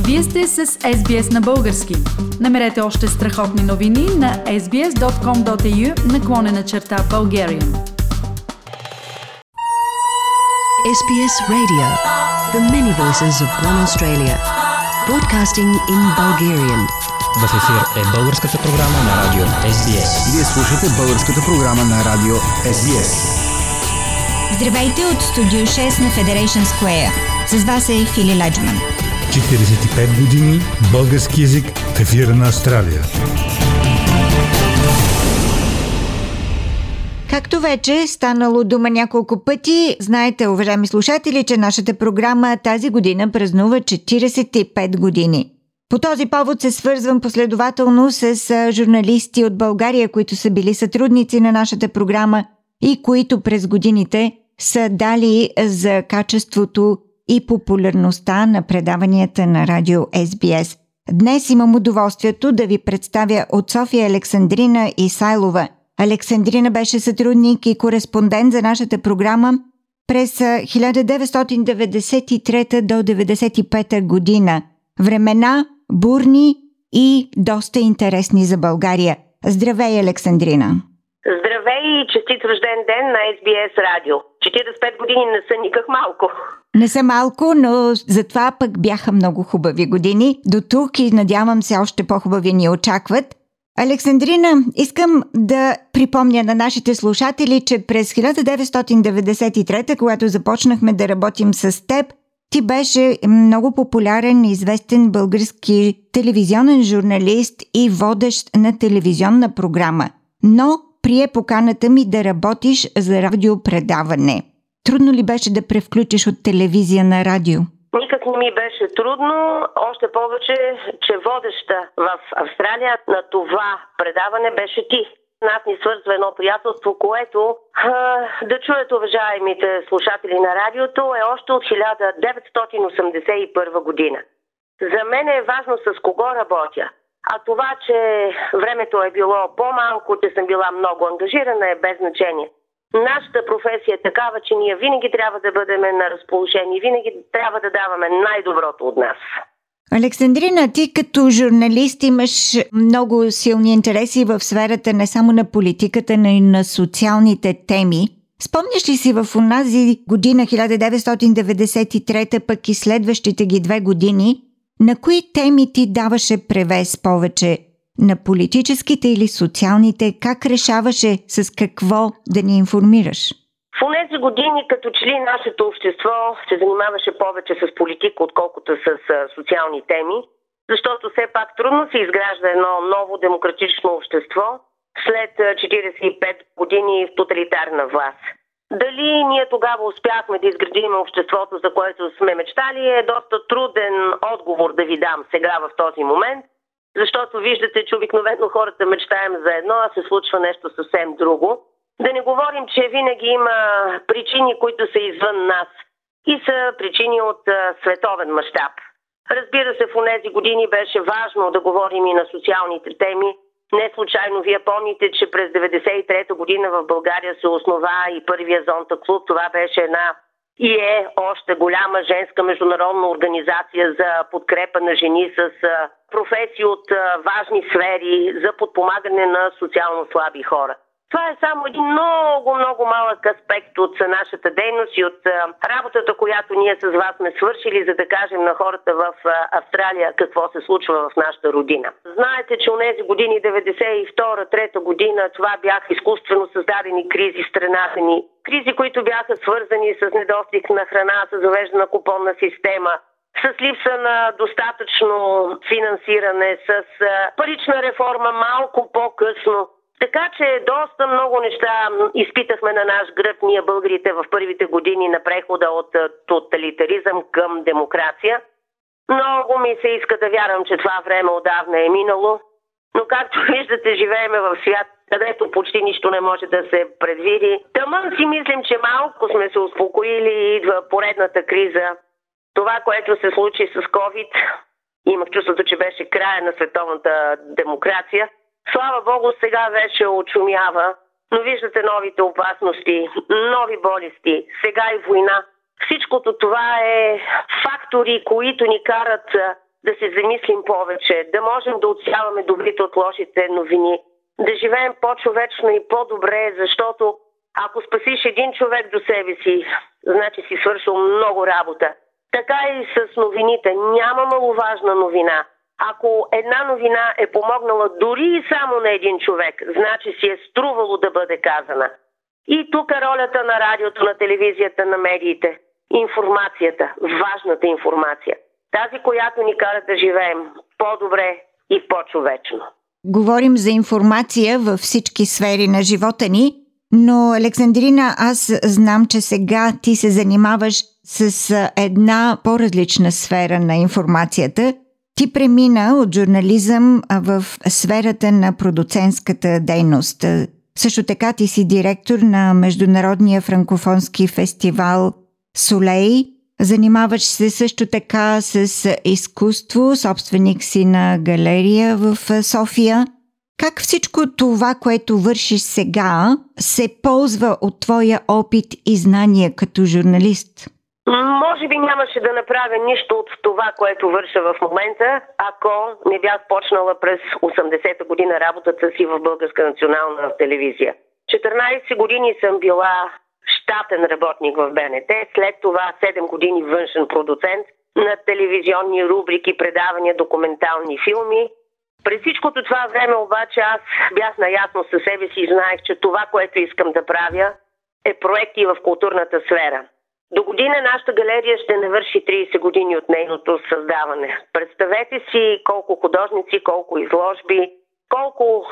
Вие сте с SBS на български. Намерете още страхотни новини на sbs.com.au/Bulgarian. SBS Radio, the many voices of one Australia, broadcasting in Bulgarian. В ефир е българската програма на радио SBS. Вие слушате българската програма на радио SBS. Здравейте от студио 6 на Federation Square. С вас е Фили Ладжман. 45 години български език в ефира на Австралия. Както вече станало дума няколко пъти, знаете, уважаеми слушатели, че нашата програма тази година празнува 45 години. По този повод се свързвам последователно с журналисти от България, които са били сътрудници на нашата програма и които през годините са дали за качеството и популярността на предаванията на радио SBS. Днес имам удоволствието да ви представя от София Александрина Исайлова. Александрина беше сътрудник и кореспондент за нашата програма през 1993 до 1995 година. Времена бурни и доста интересни за България. Здравей, Александрина! Здравей и честит рожден ден на SBS радио. 45 години не са никак малко. Не са малко, но затова пък бяха много хубави години. До тук и надявам се още по-хубави ни очакват. Александрина, искам да припомня на нашите слушатели, че през 1993, когато започнахме да работим с теб, ти беше много популярен и известен български телевизионен журналист и водещ на телевизионна програма. Но прие поканата ми да работиш за радиопредаване. Трудно ли беше да превключиш от телевизия на радио? Никак не ми беше трудно, още повече, че водеща в Австралия на това предаване беше ти. Нас ни свързва едно приятелство, което, да чуят уважаемите слушатели на радиото, е още от 1981 година. За мен е важно с кого работя. А това, че времето е било по-малко, че съм била много ангажирана, е без значение. Нашата професия е такава, че ние винаги трябва да бъдем на разположение, винаги трябва да даваме най-доброто от нас. Александрина, ти като журналист имаш много силни интереси в сферата не само на политиката, но и на социалните теми. Спомняш ли си в онази година, 1993, пък и следващите ги 2 години, на кои теми ти даваше превес повече? На политическите или социалните? Как решаваше с какво да ни информираш? В тези години, като че ли нашето общество се занимаваше повече с политика, отколкото с социални теми, защото все пак трудно се изгражда едно ново демократично общество след 45 години в тоталитарна власт. Дали ние тогава успяхме да изградим обществото, за което сме мечтали, е доста труден отговор да ви дам сега в този момент, защото виждате, че обикновено хората мечтаем за едно, а се случва нещо съвсем друго. Да не говорим, че винаги има причини, които са извън нас и са причини от световен мащаб. Разбира се, в онези години беше важно да говорим и на социалните теми. Не случайно вие помните, че през 1993 година в България се основа и първия Зонта клуб. Това беше една и е още голяма женска международна организация за подкрепа на жени с професии от важни сфери за подпомагане на социално слаби хора. Това е само един много малък аспект от нашата дейност и от работата, която ние с вас сме свършили, за да кажем на хората в Австралия какво се случва в нашата родина. Знаете, че онези години, 92-3 година, това бяха изкуствено създадени кризи в страната ни. Кризи, които бяха свързани с недостиг на храна, с въвеждана купонна система, с липса на достатъчно финансиране, с парична реформа малко по-късно. Така че доста много неща изпитахме на наш гръб ние българите в първите години на прехода от тоталитаризъм към демокрация. Много ми се иска да вярвам, че това време отдавна е минало, но както виждате, живееме в свят, където почти нищо не може да се предвиди. Тъмън си мислим, че малко сме се успокоили и идва поредната криза. Това, което се случи с COVID, имах чувството, че беше края на световната демокрация. Слава Богу, сега вече очумява, но виждате новите опасности, нови болести, сега и война. Всичкото това е фактори, които ни карат да се замислим повече, да можем да отсяваме добрите от лошите новини, да живеем по-човечно и по-добре, защото ако спасиш един човек до себе си, значи си свършил много работа. Така и с новините. Няма маловажна новина. Ако една новина е помогнала дори и само на един човек, значи си е струвало да бъде казана. И тук ролята на радиото, на телевизията, на медиите. Информацията, важната информация. Тази, която ни кара да живеем по-добре и по-човечно. Говорим за информация във всички сфери на живота ни, но, Александрина, аз знам, че сега ти се занимаваш с една по-различна сфера на информацията. Ти премина от журнализъм в сферата на продуцентската дейност. Също така ти си директор на Международния франкофонски фестивал Солей. Занимаваш се също така с изкуство, собственик си на галерия в София. Как всичко това, което вършиш сега, се ползва от твоя опит и знания като журналист? Може би нямаше да направя нищо от това, което върша в момента, ако не бях почнала през 80-та година работата си в Българска национална телевизия. 14 години съм била щатен работник в БНТ, след това 7 години външен продуцент на телевизионни рубрики, предавания, документални филми. През всичкото това време обаче аз бях наясно със себе си и знаех, че това, което искам да правя, е проекти в културната сфера. До година нашата галерия ще навърши 30 години от нейното създаване. Представете си колко художници, колко изложби, колко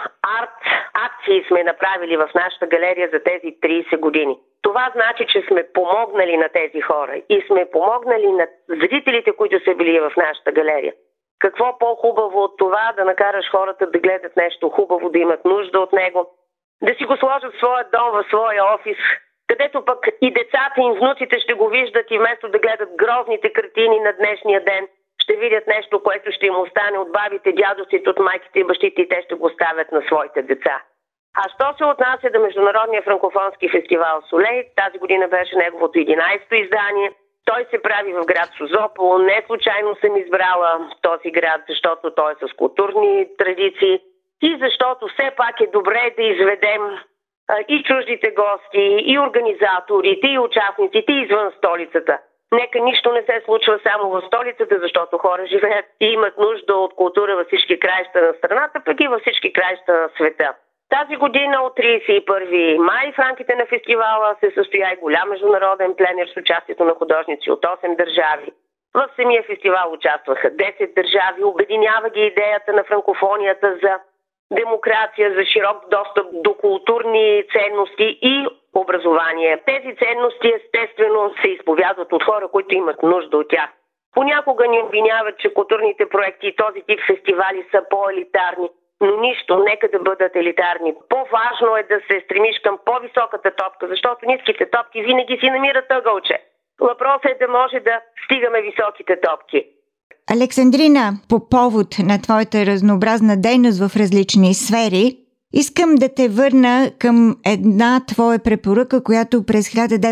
акции сме направили в нашата галерия за тези 30 години. Това значи, че сме помогнали на тези хора и сме помогнали на зрителите, които са били в нашата галерия. Какво по-хубаво от това да накараш хората да гледат нещо хубаво, да имат нужда от него, да си го сложат в своя дом, в своя офис, където пък и децата и внуците ще го виждат и вместо да гледат грозните картини на днешния ден, ще видят нещо, което ще им остане от бабите, дядовците, от майките и бащите и те ще го оставят на своите деца. А що се отнася до Международния франкофонски фестивал Солей, тази година беше неговото 11-то издание. Той се прави в град Созопол. Не случайно съм избрала този град, защото той е с културни традиции и защото все пак е добре да изведем и чуждите гости, и организаторите, и участниците извън столицата. Нека нищо не се случва само в столицата, защото хора живеят и имат нужда от култура във всички краища на страната, пък и във всички краища на света. Тази година от 31 май в рамките на фестивала се състоя и голям международен пленер с участието на художници от 8 държави. В самия фестивал участваха 10 държави, обединява ги идеята на франкофонията за демокрация, за широк достъп до културни ценности и образование. Тези ценности естествено се изповядват от хора, които имат нужда от тях. Понякога ни обвиняват, че културните проекти и този тип фестивали са по-елитарни, но нищо, нека да бъдат елитарни. По-важно е да се стремиш към по-високата топка, защото ниските топки винаги си намират ъгълче. Въпросът е да може да стигаме високите топки. Александрина, по повод на твоята разнообразна дейност в различни сфери, искам да те върна към една твоя препоръка, която през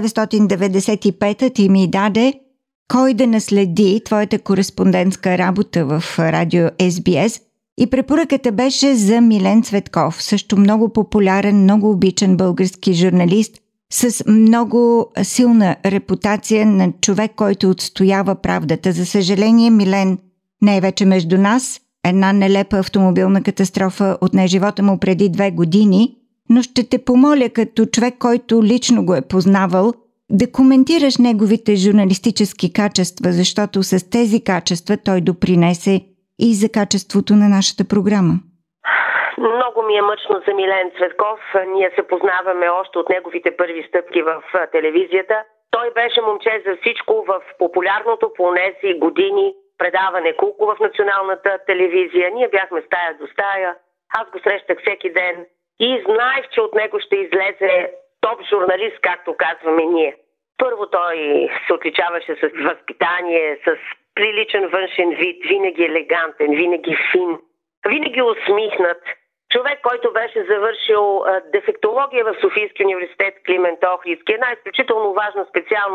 1995 ти ми даде кой да наследи твоята кореспондентска работа в радио SBS. И препоръката беше за Милен Цветков, също много популярен, много обичан български журналист с много силна репутация на човек, който отстоява правдата. За съжаление, Милен не е вече между нас. Една нелепа автомобилна катастрофа отне живота му преди 2 години, но ще те помоля като човек, който лично го е познавал, да коментираш неговите журналистически качества, защото с тези качества той допринесе и за качеството на нашата програма. Много ми е мъчно за Милен Цветков. Ние се познаваме още от неговите първи стъпки в телевизията. Той беше момче за всичко в популярното по тези години предаване Кулко в националната телевизия. Ние бяхме стая до стая. Аз го срещах всеки ден и знаех, че от него ще излезе топ журналист, както казваме ние. Първо той се отличаваше с възпитание, с приличен външен вид, винаги елегантен, винаги фин, винаги усмихнат. Човек, който беше завършил дефектология в Софийския университет Климент Охридски, една изключително важна специалност,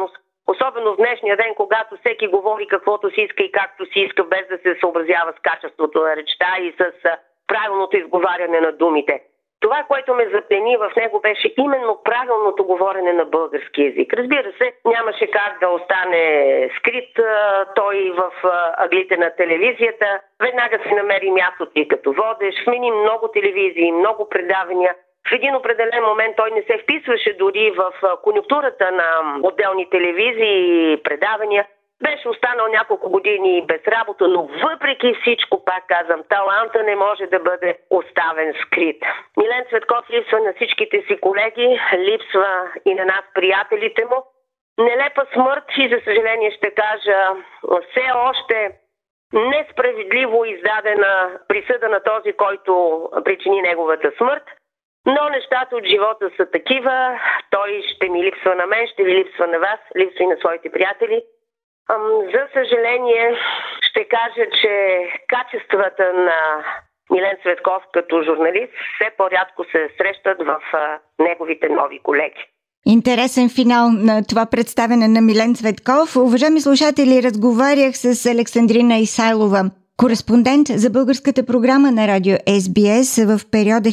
Особено в днешния ден, когато всеки говори каквото си иска и както си иска, без да се съобразява с качеството на речта и с правилното изговаряне на думите. Това, което ме заплени в него, беше именно правилното говорене на български език. Разбира се, нямаше как да остане скрит той в ъглите на телевизията. Веднага си намери мястото и като водещ, смени много телевизии, много предавания. В един определен момент той не се вписваше дори в конюнктурата на отделни телевизии и предавания. Беше останал няколко години без работа, но въпреки всичко, пак казвам, таланта не може да бъде оставен скрит. Милен Цветков липсва на всичките си колеги, липсва и на нас, приятелите му. Нелепа смърт и, за съжаление ще кажа, все още несправедливо издадена присъда на този, който причини неговата смърт. Но нещата от живота са такива. Той ще ми липсва на мен, ще ви липсва на вас, липсва и на своите приятели. За съжаление, ще кажа, че качествата на Милен Цветков като журналист все по-рядко се срещат в неговите нови колеги. Интересен финал на това представяне на Милен Цветков. Уважаеми слушатели, разговарях с Александрина Исайлова, кореспондент за българската програма на радио SBS в периода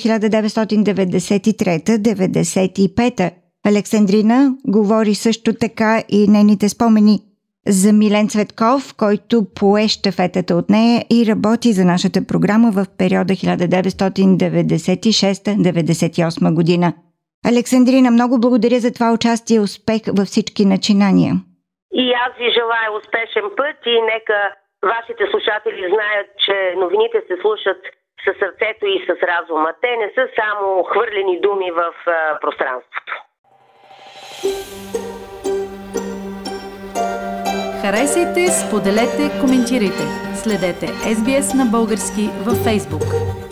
1993-1995. Александрина говори също така и нейните спомени за Милен Цветков, който пое щафетата от нея и работи за нашата програма в периода 1996-98 година. Александрина, много благодаря за това участие и успех във всички начинания. И аз ви желая успешен път и нека вашите слушатели знаят, че новините се слушат със сърцето и с разума. Те не са само хвърлени думи в пространството. Харесайте, споделете, коментирайте. Следете SBS на български във Facebook.